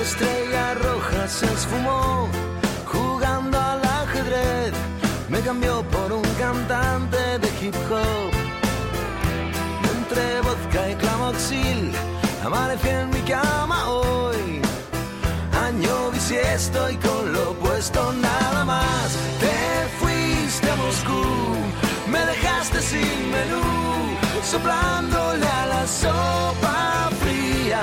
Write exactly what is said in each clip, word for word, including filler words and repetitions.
estrella roja se esfumó jugando al ajedrez. Me cambió por un cantante de hip hop. Entre vodka y clamoxil amanecí en mi cama hoy. Año bisiesto y con lo opuesto nada más. Te fuiste a Moscú, me dejaste sin menú, soplándole a la sopa fría,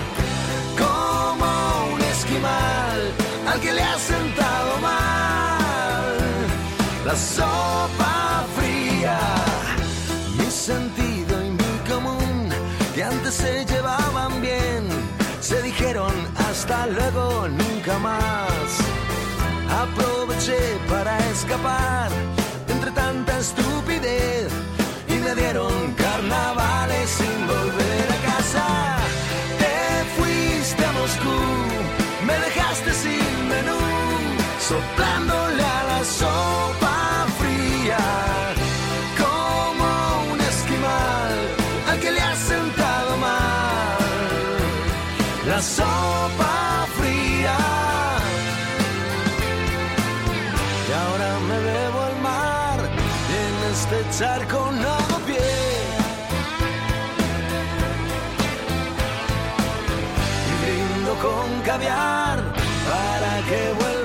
como un esquimal al que le ha sentado mal la sopa fría. Mi sentido y mi común, que antes se llevaban bien, se dijeron hasta luego, nunca más. Aproveché para escapar entre tanta estupidez y me dieron carnavales sin volver a casa. Te fuiste a Moscú, me dejaste sin menú, soplándole a la sopa fría, como un esquimal al que le ha sentado mal la sopa fría. Y ahora me bebo al mar en este charco no pie. Y brindo con caviar para que vuelva